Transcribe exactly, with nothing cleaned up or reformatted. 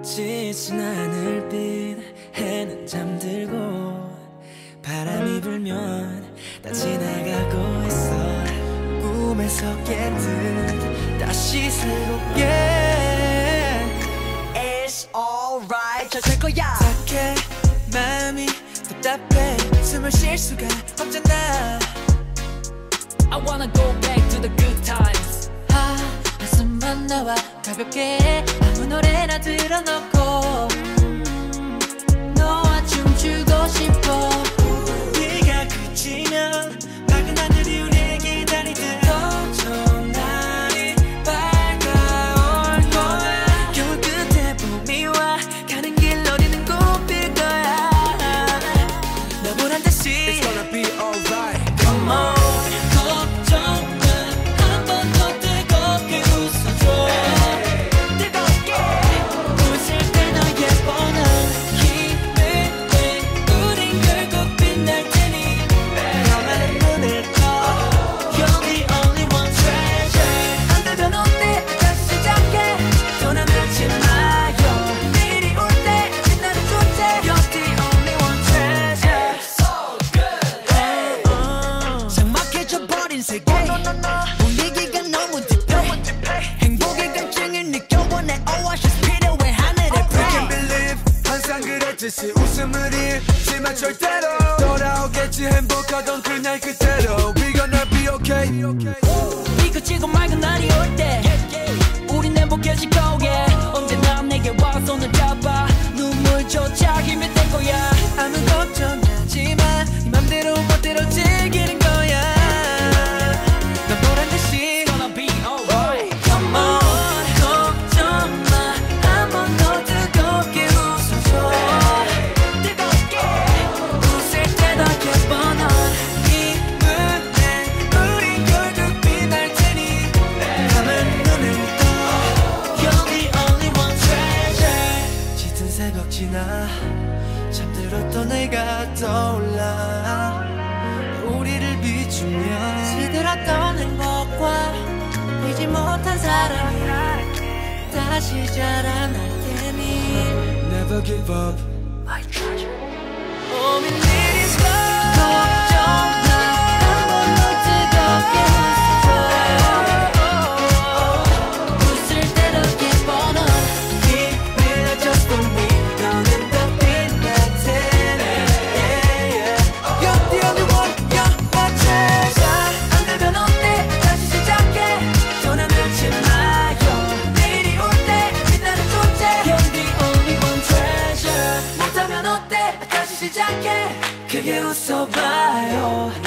지친 하늘빛 해는 잠들고 바람이 불면 다 지나가고 있어. 꿈에서 깬 듯 다시 새롭게 It's alright 잘 될 거야. 착해 마음이 답답해 숨을 쉴 수가 없잖아. I wanna go back to the good times. 아 한숨만 나와 가볍게 아무 노래나 들어놓고 너와 춤추고 싶어. 네가 그치면 밝은 하늘이 우리를 기다리듯 더 좋은 날이 밝아올 거야. 겨울 끝에 봄이 와 가는 길 어디는 꽃필 거야. 너 보란 듯이 It's gonna be alright. Come on 걱정 마 한 번 더 뜨겁게 웃어줘. 뜨겁게 웃을 때 너의 뻔한 힘을 내 우린 결국 빛날 테니 너만의 눈을 떠. You're the only one treasure. 안 되면 어때 다시 시작해 또 남을지 마요. 내일이 올 때 빛나는 존재 You're the only one treasure. So good. 장막해져 버린 세계 분위기가 너무 딥해. 행복의 갈증을 느껴본 내 oasis 필요해 하늘에 I pray. can't believe 항상 그랬듯이 웃음을 잃지만 절대로 돌아오겠지 행복하던 그날 그대로 We gonna be okay. 이 그치고 맑은 날이 올 때 우린 행복해질 거야. 언제나 내게 와 손을 잡아 눈물조차 힘이 될 거야. 아무 걱정하지 마. 네 맘대로 멋대로 즐기는 거야. 넌 보란 듯이 It's gonna be alright. Come on 걱정 마. 한 번 더 뜨겁게 웃어줘. 뜨겁게 웃을 때 너의 뻔한 힘을 내 우린 결국 빛날 테니 감은 눈을 떠. You're the only one treasure. 짙은 새벽 지나 잠들었던 내가 떠올라 우리를 비추며 시들었던 행복과 잊지 못한 사랑 다시 자라날 테니 Never give up. My treasure. Oh, we need is love. 걱정 마. 한 번 더 뜨겁게 웃어줘. 웃을 때 너의 뻔한 힘을 just for me. 너는 더 빛날 테니. Yeah, yeah. You're the only one. You're my treasure. 안 되면 어때? 다시 시작해. 또 남을지 마요. 내일이 올 때 빛나는 존재. You're the only one treasure. 못하면 어때? 다시 시작해. 크게 웃어봐요.